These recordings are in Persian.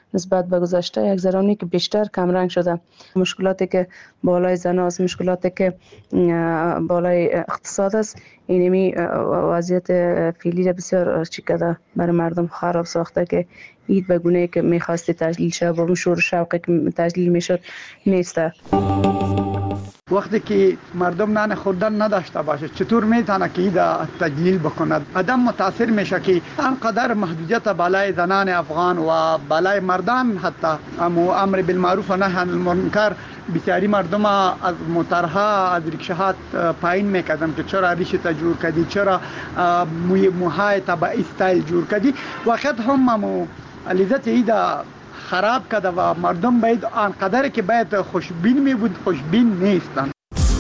نسبت به گذشته یک ذرانی که بیشتر کمرنگ شده. مشکلاتی که بالای زن است، مشکلاتی که بالای اقتصاد است، اینمی وضعیت فعلی را بسیار چیکده برای مردم خراب ساخته که عید به گونه‌ای که می‌خواستی تجلیل شه با اون شور و شوقی که تجلیل میشد نیسته. وقتی که مردم نان خوردن نداشته باشه چطور میتونه که ایده تجلیل بکند؟ آدم متاثر میشه که انقدر محدودیت بالای زنان افغان و بالای مردان، حتی امر بالمعروف و نهی عن المنکر، بسیاری مردم از موترها از ریکشاها پایین میکردن که چرا ریشه تا جور کردی، چرا موهای تا با استایل جور کردی. وقت هم لذت ایده خراب کرده و مردم باید آنقدر که باید خوشبین می بود خوشبین نیستند.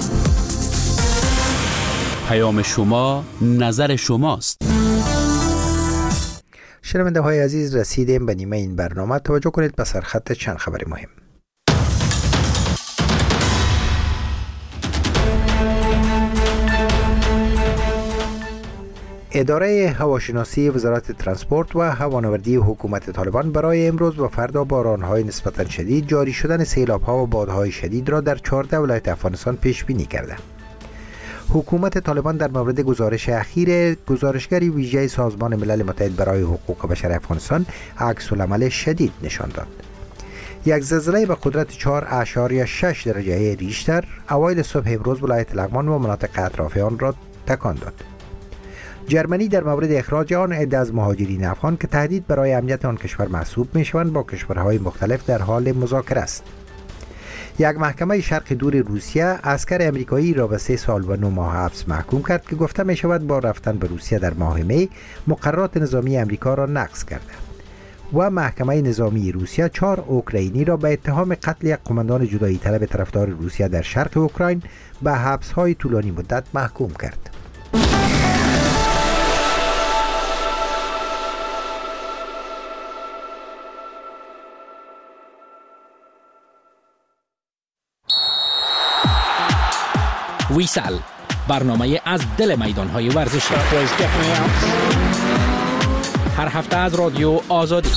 پیام شما نظر شماست. شنونده های عزیز، رسیدیم به نیمه این برنامه. توجه کنید به سرخط چند خبر مهم. اداره هواشناسی وزارت ترانسپورت و هوانوردی حکومت طالبان برای امروز و فردا باران‌های نسبتاً شدید، جاری شدن سیلاب‌ها و بادهای شدید را در 14 ولایت افغانستان پیش بینی کرده. حکومت طالبان در مورد گزارش اخیر گزارشگری ویژه سازمان ملل متحد برای حقوق بشر افغانستان عکس‌العمل شدید نشان داد. یک زلزله به قدرت 4.6 درجه ریشتر اوایل صبح امروز ولایت لغمان و مناطق اطراف آن را تکان داد. جرمنی در مورد اخراج آن عده از مهاجرین افغان که تهدید برای امنیت آن کشور محسوب میشوند با کشورهای مختلف در حال مذاکره است. یک محکمه شرق دور روسیه عسکر امریکایی را به 3 سال و 9 ماه حبس محکوم کرد که گفته می شود با رفتن به روسیه در ماه می مقررات نظامی امریکا را نقض کرده. و محکمه نظامی روسیه 4 اوکراینی را به اتهام قتل یک قماندان جدایی طلب طرفدار روسیه در شرق اوکراین به حبس‌های طولانی مدت محکوم کرد. ویسال، برنامه از دل میدان‌های ورزشی. هر هفته از رادیو آزادی.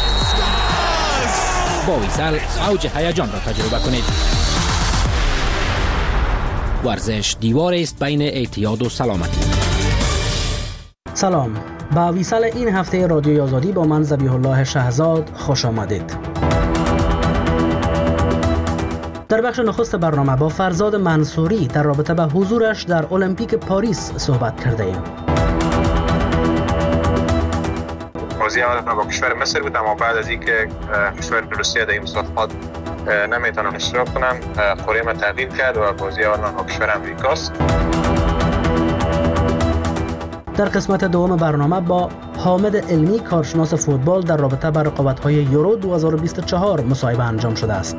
با ویسال اوج هیجان را تجربه کنید. ورزش دیواری است بین اعتیاد و سلامتی. سلام، با ویسال این هفته رادیو آزادی با من ذبیح الله شهزاد خوش آمدید. در بخش نخست برنامه با فرزاد منصوری در رابطه به حضورش در المپیک پاریس صحبت کرده ایم. بازی اول با کشور مصر بود، اما بعد از اینکه کشور روسیه در این مسابقات نمیتونن اشتراک کنن، قرعه تغییر کرد و بازی اول با کشور امریکاست. در قسمت دوم برنامه با حامد علمی کارشناس فوتبال در رابطه با رقابت‌های یورو 2024 مصاحبه انجام شده است.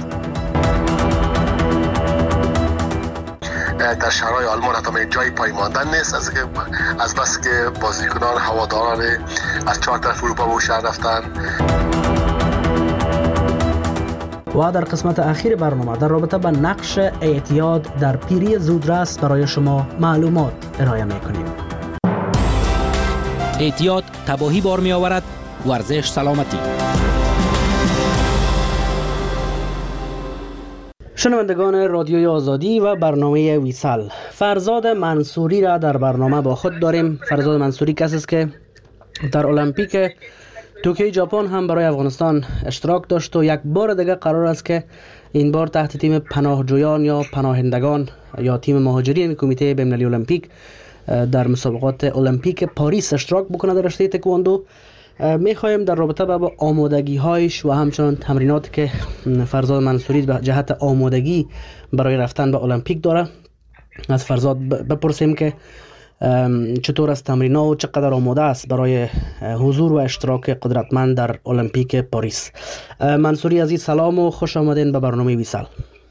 در شهرهای آلمان حتی جای پای ماندن نیست از بس که بازیکنان هواداران از 4 طرف اروپا به شهر رفتن. و در قسمت اخیر برنامه در رابطه با نقش اعتیاد در پیری زودرس برای شما معلومات ارائه می‌کنیم. اعتیاد تباهی بار می آورد، ورزش سلامتی. شنوندگان رادیوی آزادی و برنامه ویسال، فرزاد منصوری را در برنامه با خود داریم. فرزاد منصوری کسی است که در المپیک توکیو ژاپن هم برای افغانستان اشتراک داشت و یک بار دیگه قرار است که این بار تحت تیم پناهجویان یا پناهندگان یا تیم مهاجرین کمیته بین‌المللی المپیک در مسابقات المپیک پاریس اشتراک بکنه در رشته تکواندو. میخوایم در رابطه با آمادگی‌هایش و همچنان تمریناتی که فرزاد منصوری به جهت آمادگی برای رفتن به المپیک داره از فرزاد بپرسیم که چطور است تمرین‌ها و چقدر آماده است برای حضور و اشتراک قدرتمند در المپیک پاریس. منصوری عزیز سلام و خوش آمدین به برنامه ویسال.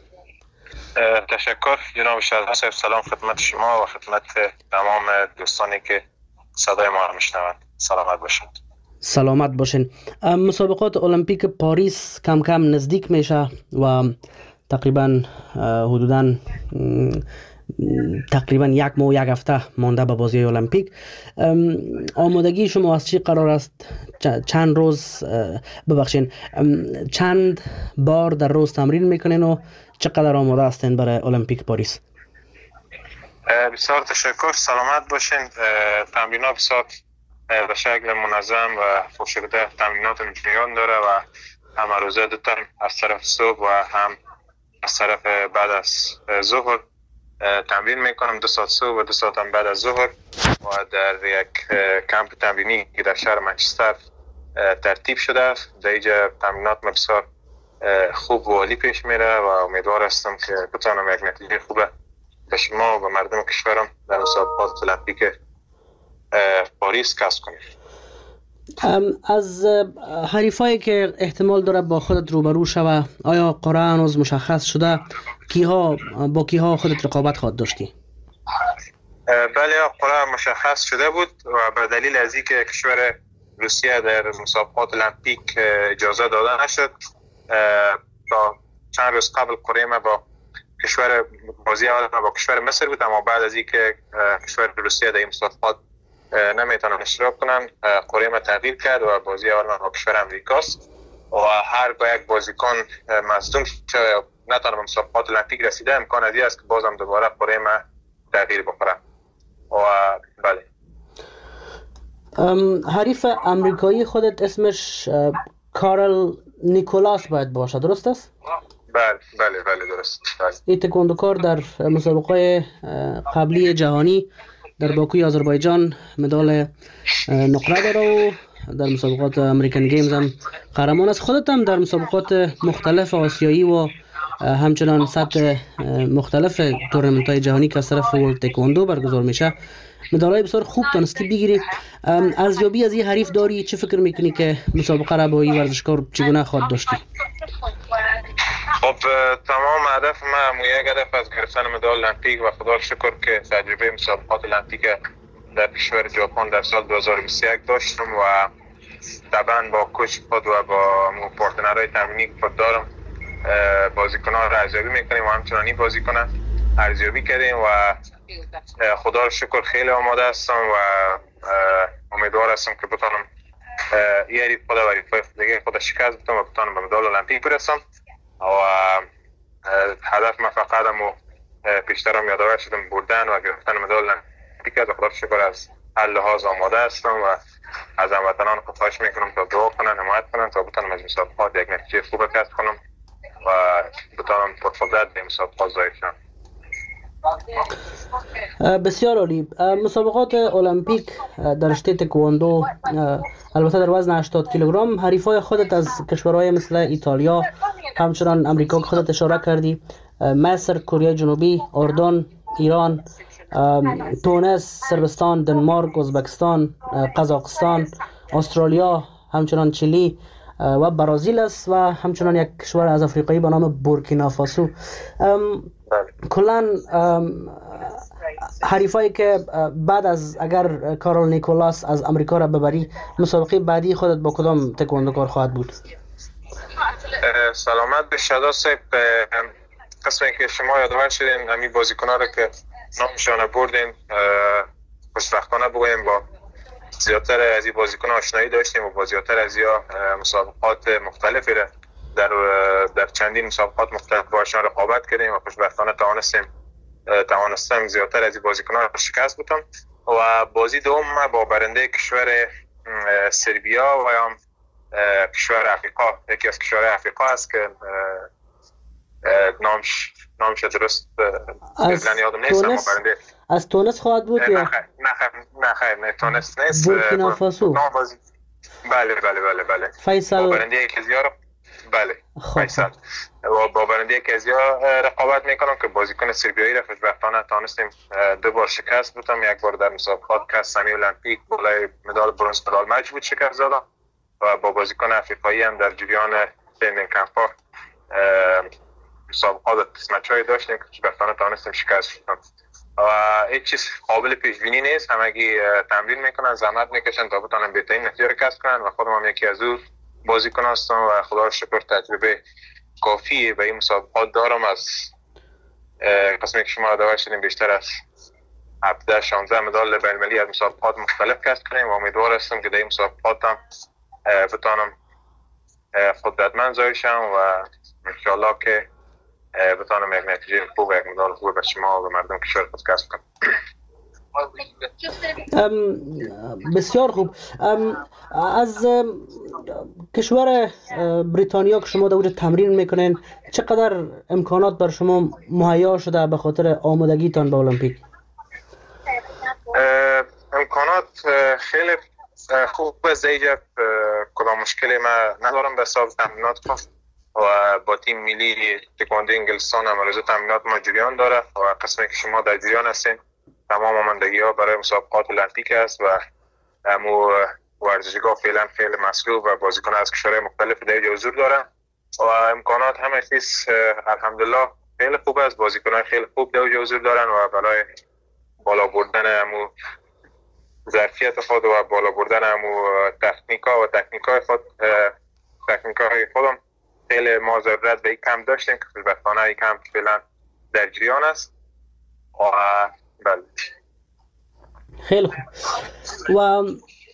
تشکر جناب شهزاد صاحب. سلام خدمت شما و خدمت تمام دوستانی که صدای ما را میشنوند. سلامت باشید. سلامت باشین. مسابقات المپیک پاریس کم کم نزدیک میشه و تقریبا حدوداً تقریبا 1 ماه و 1 هفته مانده به بازی المپیک. آمادگی شما از چی قرار است؟ چند روز چند بار در روز تمرین میکنین و چقدر آماده هستین برای المپیک پاریس؟ بسیار تشکر، سلامت باشین. تمرینات بسیار به شکل منظم و پشت‌گذار تمرینات جریان داره و هم روزه 2 تایم از طرف صبح و هم از طرف بعد از ظهر تمرین میکنم. 2 ساعت صبح و 2 ساعت هم بعد از ظهر و در یک کمپ تمرینی که در شهر منچستر ترتیب شده است. در اینجا تمرینات بسیار خوب و عالی پیش میره و امیدوار هستم که بتونم یک نتیجه خوبه به شما و مردم کشورم در مسابقات المپیک پاریس کسب کنیم. از حریفایی که احتمال داره با خودت روبرو شوه، آیا قرعه هنوز مشخص شده؟ با کیها خودت رقابت خواهد داشتی؟ بله، قرعه مشخص شده بود و به دلیل از اینکه کشور روسیه در مسابقات المپیک اجازه داده نشد، تا چند روز قبل قرعه ما با کشور بازی اول با کشور مصر بود، اما بعد از اینکه کشور روسیه در این مسابقات نمیتونن اشتراک کنن، قرعه ما تغییر کرد و بازی اول با کشور امریکاست و هرگاه یک بازیکن مصدوم شده یا نتونه به مسابقات المپیک رسیده، امکان ازی است که بازم دوباره قرعه ما تغییر بخوره. و بله، حریف امریکایی خودت اسمش کارل نیکولاس باید باشه، درست است؟ بله درست. این تکواندوکار در مسابقات قبلی جهانی در باکوی آذربایجان مدال نقره داره و در مسابقات امریکن گیمز هم قهرمان است. خودت هم در مسابقات مختلف آسیایی و همچنان سطح مختلف تورنمنت های جهانی که از طرف ورلد تکواندو برگزار میشه مدالای بسیار خوب تونستی بگیری. ارزیابی از این حریف داری؟ چه فکر میکنی که مسابقه را با این ورزشکار چگونه خواهد داشتی؟ خب تمام هدف ما یک هدف از گرفتن مدال المپیک و خدا شکر که تجربه مسابقات المپیک در کشور ژاپن در سال 2021 داشتم و طبعا با کوچ خود و با پارتنرهای تمرینی خود دارم بازیکنان را ارزیابی میکنیم و همچنان این بازیکنان ارزیابی کردیم و خدا شکر خیلی آماده هستم و امیدوار هستم که بتونم این حریف خود و حریفای دیگه خود شکست بدم و بتونم به مدال المپیک برسم. و هدف ما فقط و پیشترم یادآور شدم بردن و گرفتن مدال المپیک است و خدا شکر از هر لحاظ آماده هستم و از هموطنان خواهش میکنم تا دعا کنن، حمایت کنن تا بتونم از مسابقات یک نتیجه خوب کسب کنم و بتونم پرقدرت به مسابقات ظاهر شم. بسیار عالی. مسابقات المپیک در رشته تکواندو البته در وزن 80 کیلوگرم حریفای خودت از کشورهای مثل ایتالیا، همچنان امریکا که خودت اشاره کردی، مصر، کره جنوبی، اردن، ایران، تونس، صربستان، دنمارک، ازبکستان، قزاقستان، استرالیا، همچنان چیلی و برازیل است و همچنان یک کشور از افریقایی به نام بورکینافاسو. کلان حریفایی که بعد از اگر کارل نیکولاس از امریکا را ببری، مسابقه بعدی خودت با کدام تکواندوکار خواهد بود؟ سلامت به شدا صاحب. قسمی که شما یادآور شدین همین بازیکن‌ها را که نامشان بردین، خوشبختانه بگویم با زیادتر از این بازیکن‌ها آشنایی داشتیم و با زیادتر از یا مسابقات مختلفی را در چندین مسابقات مختلف باشان رقابت کردیم و خوشبختانه توانستم زیادتر از این بازیکن‌ها را شکست بدم و بازی دوم با برنده کشور سربیا و یا کشور افریقا، یکی از کشورهای افریقا است که نامش درست یادم نیست، اما برنده از تونس خواهد بود یا نه تونس نیست، بورکینافاسو. بله فیصل برنده کزیا. بله فیصل با برنده کزیا رقابت میکنم که بازیکن سربیایی را خوشبختانه تونستیم 2 بار شکست بدم. یک بار در مسابقات کاس سمی المپیک بالای مدال برنز مدال مچ بود شکست دادم و با بازیکن افریقایی هم در جریان ترینینگ کمپ‌ها مسابقات تست مچ‌های داشتیم که خوشبختانه تونستیم شکست بدم و هیچ چیز قابل پیش بینی نیست. همگی تمرین میکنن، زحمت میکشن تا بتونن بهترین نتیجه رو کسب کنن و خودم هم یکی از اون بازیکن هستم و خدا رو شکر تجربه کافی به این مسابقات دارم. از قسمی که شما دعوت شدیم بیشتر از 17-16 مدال بین‌المللی از مسابقات مختلف کسب کنیم و امیدوار هستم که در این مسابقات هم بتانم قدرتمند ظاهر شم و انشاءالله که بتانم یک نتیجه خوب و یک مدال خوب به شما و مردم کشور خود کسب کنم. بسیار خوب. از کشور بریتانیا که شما در اونجا تمرین میکنین چقدر امکانات بر شما مهیا شده به خاطر آمادگیتان به المپیک؟ امکانات خیلی خوب است. اینجا کدام مشکلی ما ندارم به حساب تمرینات و با تیم ملی تکواندو انگلستان هم روز تمرینات ما جریان داره و قسمی که شما در جریان هستین تمام آمادگی ها برای مسابقات المپیک است و امو ورزشگاه فعلا خیلی مصروف و بازیکن از کشورهای مختلف در اینجا حضور دارن و امکانات همه چیز الحمدلله خیلی خوب است. بازیکنان خیلی خوب در اینجا حضور دارن و برای بالا بردن امو ظرفیت خود و بالا بردن امو تکنیکای خودم خیلی ما ضرورت به این کم داشتیم که خوشبختانه این کم فعلا در جریان است و بله. خیلی خوب. و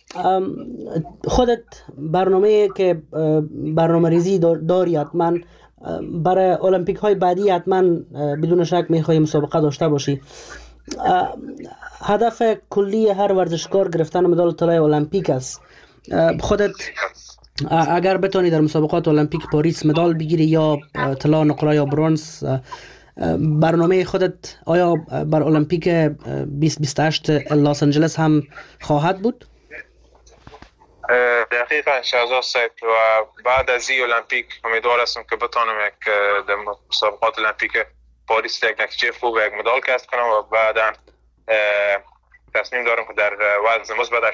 خودت برنامه که برنامه ریزی داری حتما برای المپیک های بعدی حتما بدون شک میخوای مسابقه داشته باشی. هدف کلی هر ورزشکار گرفتن مدال طلای المپیک است. خودت اگر بتونی در مسابقات المپیک پاریس مدال بگیری یا طلا نقره یا برنز، برنامه خودت آیا بر المپیک 2028 لس آنجلس هم خواهد بود؟ دقیقاً شهزاد صاحب و بعد از این المپیک امیدوار هستم که بتونم یک در مسابقات المپیک پاریس یک نتیجه خوب و یک مدال کسب کنم و بعدا تصمیم دارم که در وزن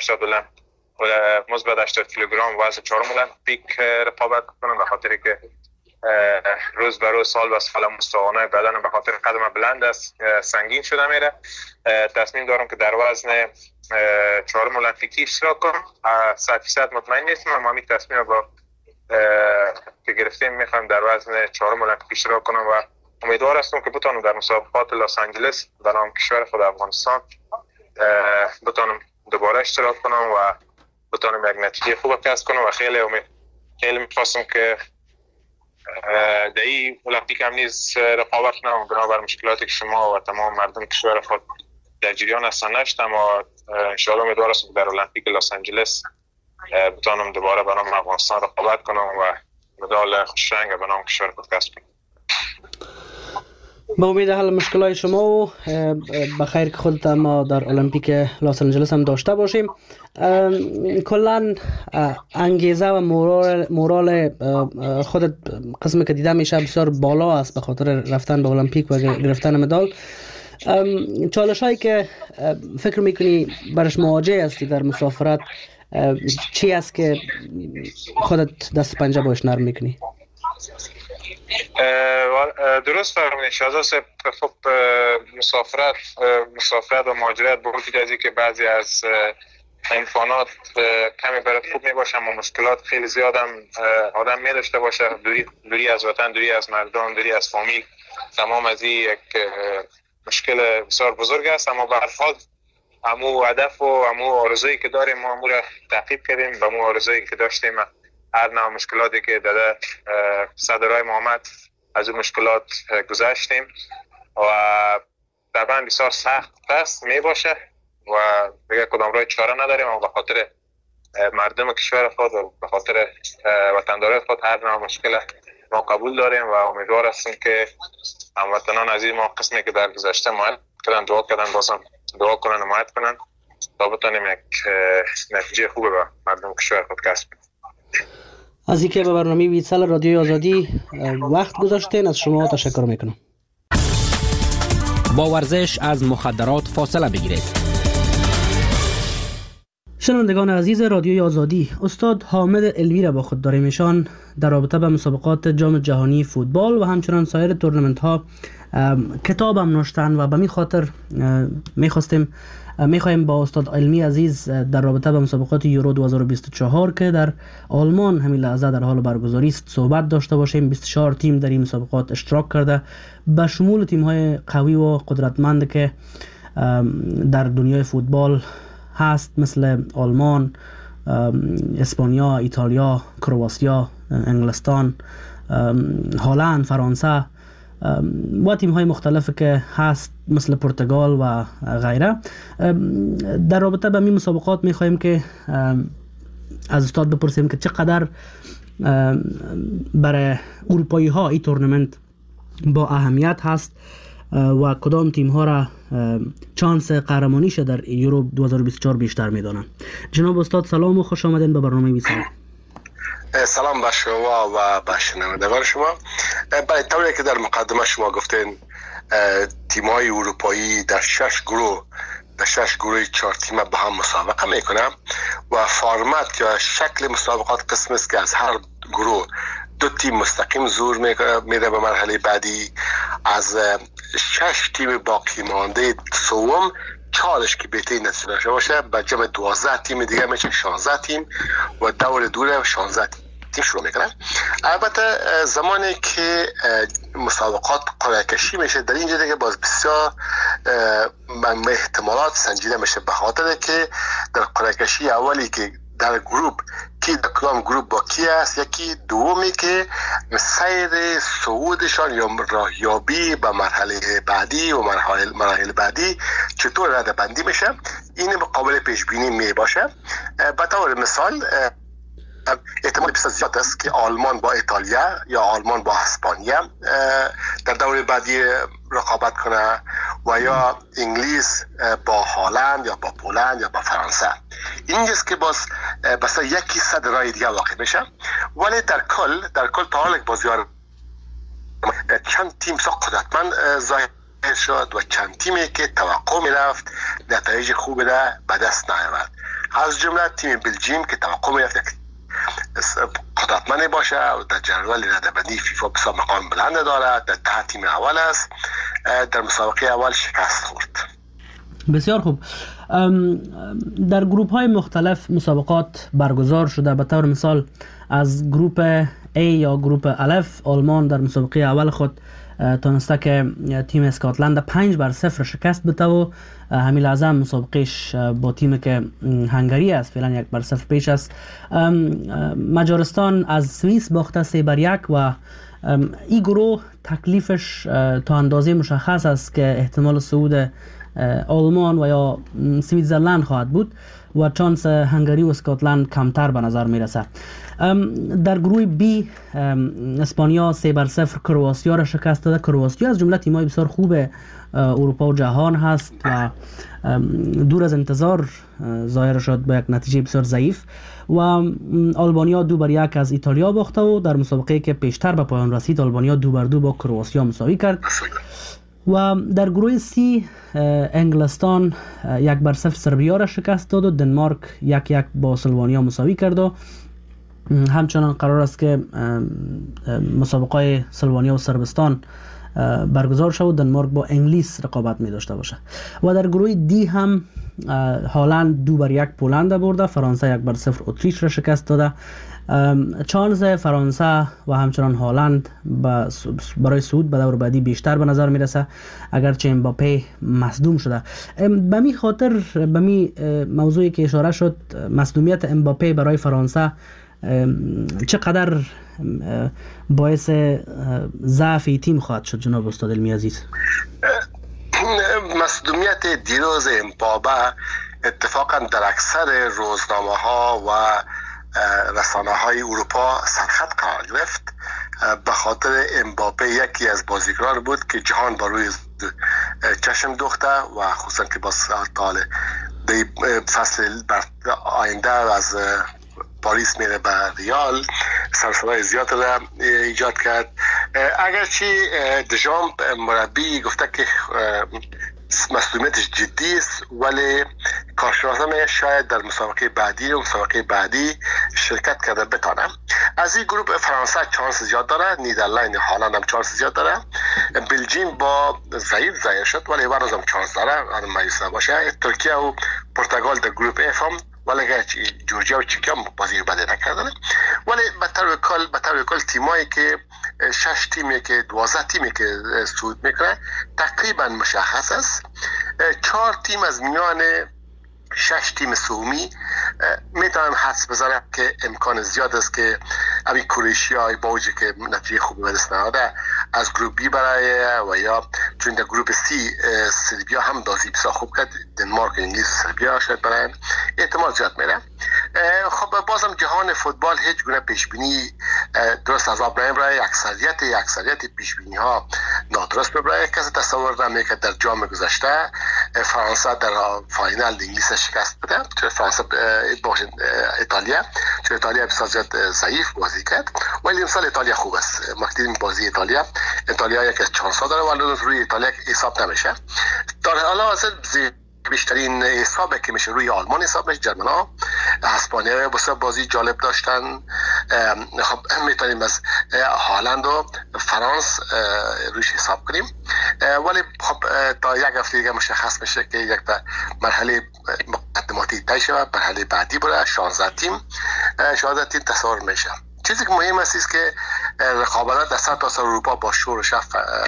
مثبت 80 کیلوگرم وزن 4 المپیک رقابت کنم به خاطر که روز به روز سال به سال مستوانه بدنم به خاطر قدم بلند است سنگین شده میره. تصمیم دارم که در وزن 4 المپیکی اشتراک کنم. 100% مطمئن نیستم اما همین تصمیم با که گرفتیم میخوام در وزن 4 المپیک اشتراک کنم و امیدوار هستم که بتونم در مسابقات لس آنجلس در نام کشور خود افغانستان بتونم دوباره اشتراک کنم و بتونم یک نتیجه خوب کسب کنم و خیلی میخواستم که در این المپیک هم نیز رقابت کنم. بنابر مشکلاتی که شما و تمام مردم کشور خود در جریان هستن نشدم و انشاءالله امیدوار هستم که در المپیک لس آنجلس بتونم دوباره به نام افغانستان رقابت کنم و مدال خوشرنگ به نام کشور خود کسب کنم. با امید حل مشکلات شما و بخیر که خودت ما در المپیک لس آنجلس هم داشته باشیم. کلا انگیزه و مورال خودت قسمی که دیده میشه بسیار بالا است به خاطر رفتن به المپیک و گرفتن مدال. چالش هایی که فکر میکنی برش مواجه هستی در مسافرت چی است که خودت دست پنجه باش نرم میکنی؟ درست فرمودید شهزاد صاحب. خب مسافرت و مهاجرت با وجود از اینکه بعضی از امکانات کمی برات خوب میباشه اما مشکلات خیلی زیاد هم آدم میداشته باشه، دوری از وطن، دوری از مردم، دوری از فامیل، تمام از این یک مشکل بسیار بزرگ است. اما به هر حال همو هدف و همو آرزویی که داریم ما امور تعقیب کردیم، به همو آرزویی که داشتیم هر نوع مشکلاتی که در صدرهای محمد از اون مشکلات گذشتیم و طبعا بسیار سخت است می باشه و دیگه کدام راه چاره نداریم اما به خاطر مردم کشور خود و به خاطر وطندارای خود هر نوع مشکل ما قبول داریم و امیدوار هستیم که هموطنان عزیز ما قسمی که در گذشته حمایت کردن دعا کردن بازم دعا کنن حمایت کنن تا بتونیم یک نتیجه خوبه به مردم کشور خود کسب کنیم. از اینکه به برنامه ویسال رادیوی آزادی وقت گذاشتین از شما تشکر میکنم. با ورزش از مخدرات فاصله بگیرید. شنوندگان عزیز رادیوی آزادی، استاد حامد علوی را با خود داریم. ایشان در رابطه با مسابقات جام جهانی فوتبال و همچنان سایر تورنمنت ها کتاب هم نوشتن و به می خاطر میخوایم با استاد علمی عزیز در رابطه با مسابقات یورو 2024 که در آلمان همین لحظه در حال برگزاری است صحبت داشته باشیم. 24 تیم در این مسابقات اشتراک کرده، به شمول تیم های قوی و قدرتمند که در دنیای فوتبال هست، مثل آلمان، اسپانیا، ایتالیا، کرواسیا، انگلستان، هلند، فرانسه و تیم های مختلفی که هست مثل پرتغال و غیره. در رابطه با این مسابقات میخوایم که از استاد بپرسیم که چقدر برای اروپایی ها این تورنمنت با اهمیت هست و کدام تیم ها را چانس قهرمانیش در یورو 2024 بیشتر میدانند. جناب استاد سلام و خوش آمدین به برنامه ویسال. سلام بر شما و به شنوندگان شما. برای طوری که در مقدمه شما گفتین تیم‌های اروپایی در 6 گروه 4 تیمه با هم مسابقه میکنه و فرمت یا شکل مسابقات قسم است که از هر گروه 2 تیم مستقیم زور میره به مرحله بعدی. از 6 تیم باقی مانده سوم 4 که بهترین نتیجه داشته باشه به جمع 12 تیم دیگه میشه 16 تیم و دور 16 تیم شروع میکنه. البته زمانی که مسابقات قرعه کشی میشه در اینجا دیگه باز بسیار احتمالات سنجیده میشه، به خاطر که در قرعه کشی اولی که در گروه کی در کدام گروه با کی است، یکی دومی که سیر صعودشان یا راهیابی به مرحله بعدی و مراحل بعدی چطور رده بندی میشه، این قابل پیش بینی می باشه. به طور مثال احتمال بسیار زیاد است که آلمان با ایتالیا یا آلمان با اسپانیا در دوره بعدی رقابت کنه و یا انگلیس با هلند یا با پولند یا با فرانسه. اینجاست که باز بس یکی صد رای دیگه واقع میشه. ولی در کل تا حال بازیار چند تیم سا قدرتمند ظاهر شد و چند تیمی که توقع میرفت نتایج خوبی را به دست نیاورد. از جمله تیم بلژیم که توقع میرفت قدرتمند باشه و در جدول رده‌بندی فیفا بسیار مقام بلند دارد، در 10 تیم اول است، در مسابقه اول شکست خورد. بسیار خوب. در گروپ های مختلف مسابقات برگزار شده. به طور مثال از گروپ A یا گروپ الف آلمان در مسابقه اول خود تونسته که تیم اسکاتلند 5-0 شکست بده و همین لحظه مسابقهش با تیمی که هنگری است فعلا 1-0 پیش است. مجارستان از سوئیس باخته 3-1 و این گروه تکلیفش تا اندازه مشخص است که احتمال صعود آلمان و یا سوئیزرلند خواهد بود و چانس هنگری و اسکاتلند کمتر به نظر میرسه. در گروه B اسپانیا 3-0 کرواسیا را شکست داده. کرواسیا از جمله تیم‌های بسیار خوب اروپا و جهان هست و دور از انتظار ظاهر شد با یک نتیجه بسیار ضعیف و آلبانیا 2-1 از ایتالیا باخته و در مسابقه که پیشتر به پایان رسید آلبانیا 2-2 با کرواسیا مساوی کرد. و در گروه C انگلستان 1-0 سربیا را شکست داد و دنمارک 1-1 با سلوانیا مساوی کرد و همچنان قرار است که مسابقه سلوانیا و صربستان برگزار شد و دنمارک با انگلیس رقابت می داشته باشه. و در گروه دی هم هلند 2-1 پولند برده، فرانسه 1-0 اتریش را شکست داده. چانس فرانسه و همچنان هلند برای صعود به دور بعدی بیشتر به نظر میرسه اگرچه امباپه مصدوم شده. به می خاطر به می موضوعی که اشاره شد، مصدومیت امباپه برای فرانسه چقدر باعث ضعف تیم خواهد شد جناب استاد علمی عزیز؟ مصدومیت دیروز امباپه اتفاقا در اکثر روزنامه ها و رسانه های اروپا سرخط قرار گرفت، به خاطر امباپه یکی از بازیکنان بود که جهان با روی چشم دوخته و خصوصا که با سال فصل آینده از پاریس میره به ریال سرسرای زیاد را ایجاد کرد. اگرچه دژامپ مربی گفته که مسئولیتش جدی است، ولی کارشناسان شاید در مسابقه بعدی و مسابقه بعدی شرکت کرده بتانه. از این گروه فرانسه چانس زیاد داره، نیدرلند، هلند هم چانس زیاد داره، بلژیم با ضعیف شد ولی هنوز هم چانس داره مایوس نباشه. ترکیه و پرتغال در گروه اف هم، ولی جورجیا و چکیا هم بازی بدی نکردن. ولی به طور کل تیمایی که 6 تیمی که 12 تیمی که صعود میکنه تقریبا مشخص است. 4 تیم از میان 6 تیم سومی میتونن حدس بزنن که امکان زیاد است که همین کرواتیا با وجود که نتیجه خوبی به دست نهاده از گروپ بی برای و یا چون در گروپ سی سربیا هم بازی بسیار خوب کرد، دنمارک، انگلیس، سربیا شاید برای احتمال زیاد میره. خب بازم جهان فوتبال هیچ گونه پیش بینی درست از آب نمیبره. اکثریت پیش بینی ها نادرست میبره. کسی تصور نمیکنه در جام گذشته فرانسه در فاینال انگلیس شکست بده، چون فرانسه باشه ایتالیا، چون ایتالیا بسیار زیاد ضعیف بازی کرد، ولی امسال ایتالیا خوب است. ما دیدیم بازی ایتالیا یک از چانس ها داره ولی روی ایتالیا حساب نمیشه. در حالا اصلا بیشترین حسابه که میشه روی آلمان حساب میشه. جرمن ها، اسپانیا بسیار بازی جالب داشتن. خب میتونیم از هالند و فرانس روش حساب کنیم، ولی خب تا یک هفته دیگه مشخص میشه که یک مرحله مقدماتی طی شود، مرحله بعدی بره 16 تیم تصور میشه. چیزی که مهم است که رقابت در سطح تا اروپا با شور و شف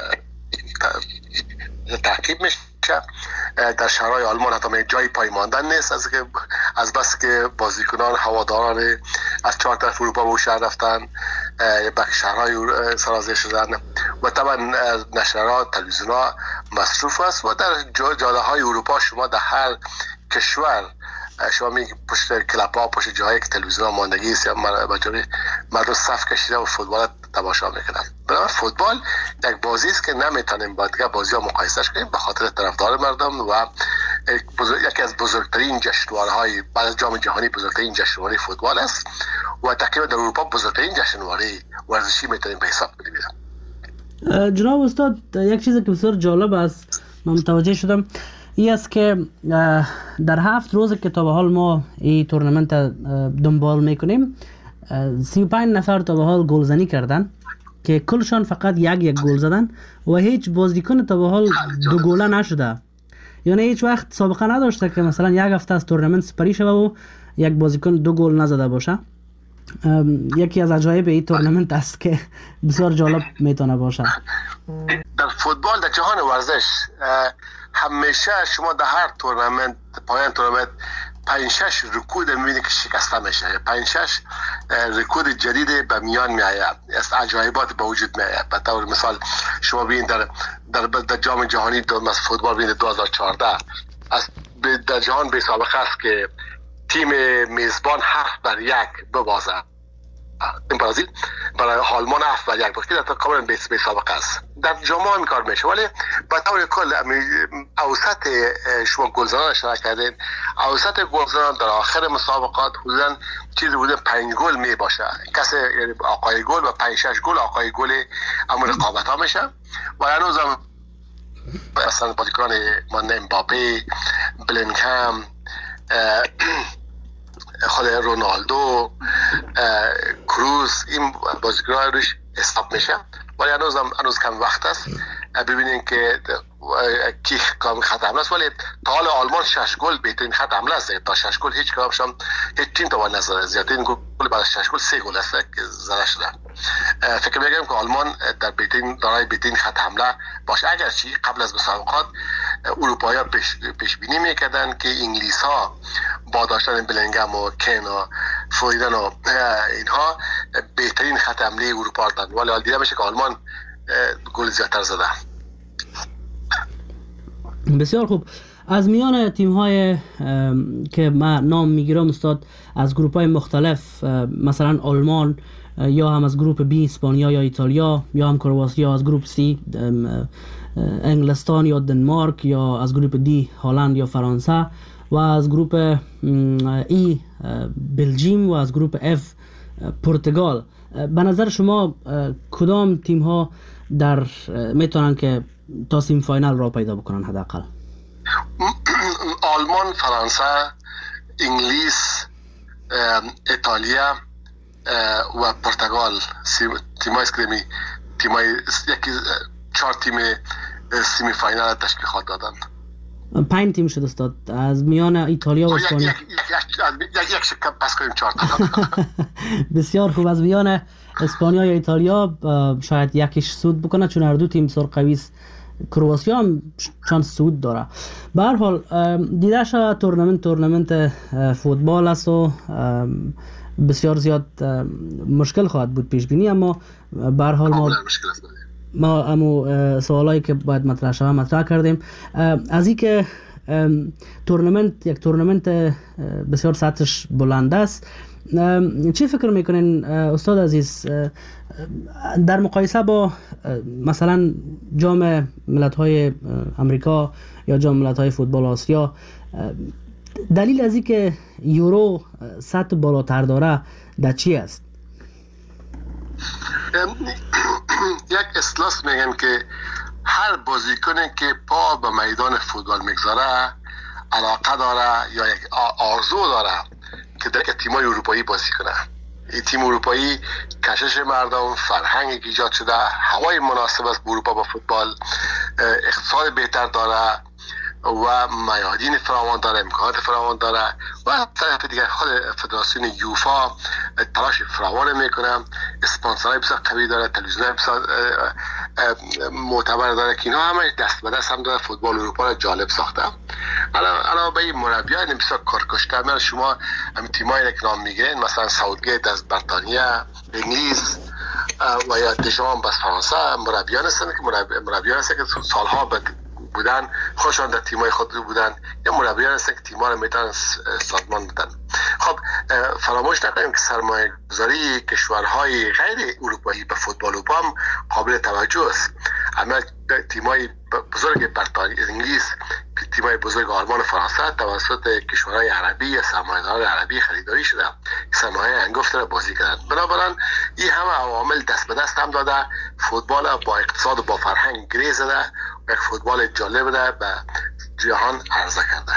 تعقیب میشه. در شهرهای آلمان حتی جای پای ماندن نیست، از بس که بازیکنان هواداران از 4 طرف اروپا به شهر رفتن، به شهرهای سرازیر شدن و طبعا نشرات تلویزیون‌ها مصروف است و در جاده های اروپا شما در هر کشور شما می پشت کلاب ها، پشت جایی که تلویزیون ماندگی است یا مردم صف کشیده و فوتبال تماشا میکنن. بنابراین فوتبال یک بازی است که نمیتونیم با دیگه بازی ها مقایسهش کنیم به خاطر طرفدار مردم و یکی از بزرگترین جشنواره‌های بعد از جام جهانی بزرگترین جشنواره فوتبال است و تقریبا در اروپا بزرگترین جشنواره ورزشی میتونیم به حساب بگیریم. جناب استاد، یک چیزی که بسیار جالب است من متوجه شدم این است که در 7 روز که تا به حال ما این تورنمنت دنبال میکنیم 35 نفر تا به حال گلزنی کردن که کلشان فقط یک گل زدن و هیچ بازیکن تا به حال 2 گله نشده. یعنی هیچ وقت سابقه نداشته که مثلا یک هفته از تورنمنت سپری شده و یک بازیکن 2 گل نزده باشه. یکی از عجایب این تورنمنت است که بسیار جالب میتونه باشه. در فوتبال در جهان ورزش همیشه شما در هر تورنمنت پایان تورنمنت 5-6 رکورد میبینید که شکسته میشه، 5-6 رکورد جدید به میان میآید، از عجایبات به وجود میآید. به طور مثال شما ببینید در جام جهانی فوتبال ببینید 2014 در جهان به سابقه است که تیم میزبان 7-1 ببازه. برزیل برای آلمان 7-1 بود که در کاملا به سابقه است. در جام هم کار میشه، ولی به طور کل اوسط شما گلزنان اشاره کردین، اوسط گلزنان در آخر مسابقات حدودا چیزی بوده 5 گل می باشه. کسی یعنی آقای گل و 5-6 گل آقای گل امور رقابت ها میشه و هنوز هم مثلا بازیکنان مانند امباپه، بلینگهام، خود رونالدو، کروز، این بازیکن‌ها روش حساب میشه، ولی هنوز کم وقت است ببینین که کی کام خط حمله است. ولی تا حالا آلمان 6 گل بهترین خط حمله است. تا 6 گل هیچ کدامشون هیچ تیم تا نزده. زیادترین گل بعد از 6 گل 3 گل است که زده شده. فکر می‌کنم که آلمان در دارای بهترین خط حمله باشه. اگرچه قبل از مسابقات اروپایی‌ها پیش بینی می‌کردن که انگلیس‌ها با داشتن بلینگهام و کین و فودن و اینها بهترین خط حمله اروپا دارن، ولی حال دیده میشه که آلمان گل زیادتر زده. بسیار خوب. از میان تیم‌های که من نام میگیرم استاد از گروه‌های مختلف، مثلا آلمان یا هم از گروه بی اسپانیا یا ایتالیا یا هم کرواتیا، از گروه سی انگلستان یا دنمارک، یا از گروه دی هلند یا فرانسه، و از گروه ای بلژیم و از گروه اف پرتغال. به نظر شما کدام تیم ها میتونن که تا سیم فاینال را پیدا بکنن حداقل؟ آلمان، فرانسه، انگلیس، ایتالیا و پرتغال تیمای اسکریمی تیمای یکی 4 تیم سیمی فاینال تشکیل خواهد دادن. 5 تیم شد استاد از میان ایتالیا و اسپانیا. یک شکم پس کنیم 4 تا. بسیار خوب. از میان اسپانیا یا ایتالیا شاید یکیش صعود بکنه چون هر دو تیم بسیار قوی است. کرواتیا هم چانس صعود داره. به هر حال دیده شد تورنمنت فوتبال است و بسیار زیاد مشکل خواهد بود پیش بینی، اما به هر حال ما امو سوالایی که باید مطرح شود مطرح کردیم. از این که یک تورنمنت بسیار سطحش بلند است، چی فکر میکنین استاد عزیز در مقایسه با مثلا جام ملت‌های امریکا یا جام ملت‌های فوتبال آسیا، دلیل از این که یورو سطح بالاتر داره در چی است؟ یک اصطلاح میگن که هر بازیکنی که پا به میدان فوتبال میگذاره علاقه داره یا یک آرزو داره که در تیم‌های اروپایی بازی کنه. این تیم اروپایی کشش مردم، فرهنگ ایجاد شده، هوای مناسب است به اروپا با فوتبال، اقتصاد بهتر داره و میادین فراوان داره، امکانات فراوان داره و از طرف دیگر خود فدراسیون یوفا تلاش فراوان میکنه، اسپانسرای بسیار قوی داره، تلویزیونای بسیار معتبر داره که اینا همه دست به دست هم داره فوتبال اروپا را جالب ساخته. علاوه بر این مربیان بسیار کارکشته میان. شما هم تیمایی که نام میگین مثلا ساوتگیت از بریتانیا، انگلیس و یا دشام از فرانسه مربیان هستن که سالها بودن، خوشان در تیمای خود بودن، یا مربیان هستن که تیم‌ها رو میتونن سازمان بدن. خب فراموش نکنیم که سرمایه گذاری کشورهای غیر اروپایی به فوتبال اروپا هم قابل توجه است. اما تیمای بزرگ بریتانیا، انگلیس، تیمای بزرگ آلمان و فرانسه توسط کشورهای عربی یا سرمایه‌داران عربی خریداری شده، سرمایه انگفت را بازی کردن. بنابراین این همه عوامل دست به دست هم داده فوتبال با اقتصاد و با فرهنگ گره زده، یک فوتبال جالب را به جهان عرضه کرده.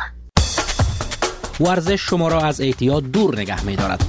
ورزش شما را از اعتیاد دور نگه می دارد.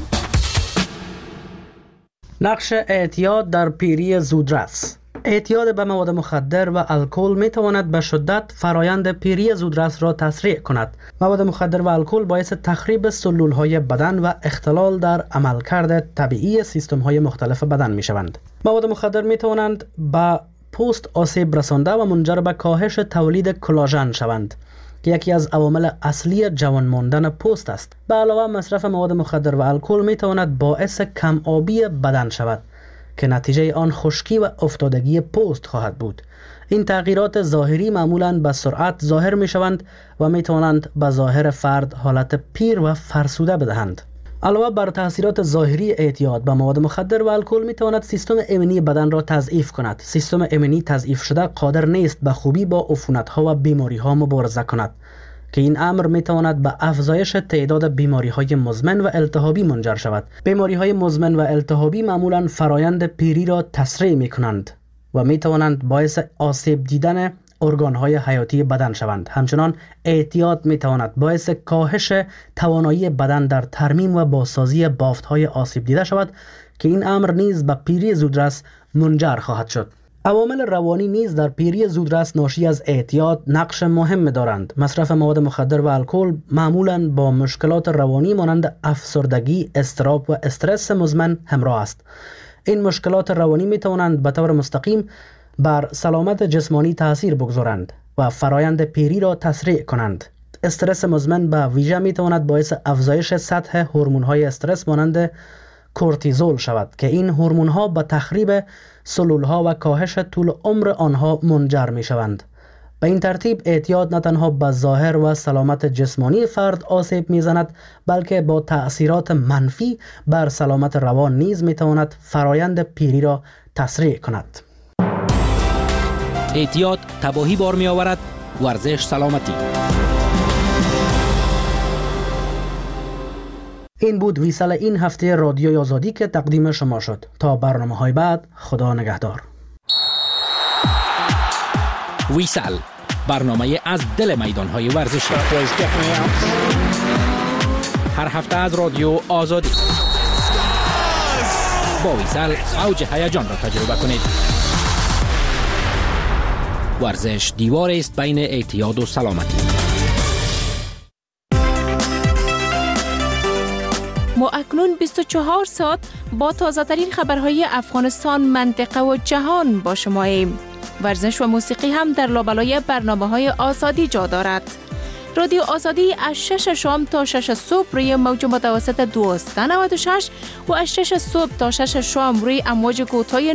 نقش اعتیاد در پیری زودرس. اعتیاد به مواد مخدر و الکل می تواند به شدت فرایند پیری زودرس را تسریع کند. مواد مخدر و الکل باعث تخریب سلولهای بدن و اختلال در عملکرد طبیعی سیستم‌های مختلف بدن می شوند. مواد مخدر می توانند به پوست آسیب رسانده و منجر به کاهش تولید کلاژن شوند که یکی از عوامل اصلی جوان ماندن پوست است. به علاوه مصرف مواد مخدر و الکل می تواند باعث کم آبی بدن شود که نتیجه آن خشکی و افتادگی پوست خواهد بود. این تغییرات ظاهری معمولاً به سرعت ظاهر می شوند و می توانند به ظاهر فرد حالت پیر و فرسوده بدهند. علاوه بر تاثیرات ظاهری اعتیاد به مواد مخدر و الکل می تواند سیستم ایمنی بدن را تضعیف کند. سیستم ایمنی تضعیف شده قادر نیست به خوبی با عفونت‌ها و بیماری‌ها مبارزه کند که این امر می تواند به افزایش تعداد بیماری‌های مزمن و التهابی منجر شود. بیماری‌های مزمن و التهابی معمولاً فرایند پیری را تسریع می کنند و می توانند باعث آسیب دیدن ارگان‌های حیاتی بدن شوند. همچنان اعتیاد می‌تواند باعث کاهش توانایی بدن در ترمیم و بازسازی بافت‌های آسیب دیده شود که این امر نیز به پیری زودرس منجر خواهد شد. عوامل روانی نیز در پیری زودرس ناشی از اعتیاد نقش مهم دارند. مصرف مواد مخدر و الکل معمولاً با مشکلات روانی مانند افسردگی، اضطراب و استرس مزمن همراه است. این مشکلات روانی می‌توانند به طور مستقیم بر سلامت جسمانی تاثیر بگذارند و فرایند پیری را تسریع کنند. استرس مزمن به ویژه می تواند باعث افزایش سطح هورمون‌های استرس مانند کورتیزول شود که این هورمون‌ها به تخریب سلول‌ها و کاهش طول عمر آنها منجر می شوند. به این ترتیب اعتیاد نه تنها به ظاهر و سلامت جسمانی فرد آسیب می‌زند بلکه با تأثیرات منفی بر سلامت روان نیز می تواند فرایند پیری را تسریع کند. اعتیاد تباهی بار می آورد، ورزش سلامتی. این بود ویسال این هفته رادیوی آزادی که تقدیم شما شد. تا برنامه‌های بعد، خدا نگهدار. ویسال برنامه از دل میدان‌های ورزشی. هر هفته از رادیو آزادی با ویسل اوج هیجان را تجربه کنید. ورزش دیوار است بین اعتیاد و سلامتی. ما اکنون 24 ساعت با تازه ترین خبرهای افغانستان، منطقه و جهان با شماییم. ورزش و موسیقی هم در لابلای برنامه‌های آزادی جا دارد. رادیو آزادی از 6 شام تا 6 صبح روی موج متوسط 1296 و از 6 صبح تا 6 شام روی امواج کوتاه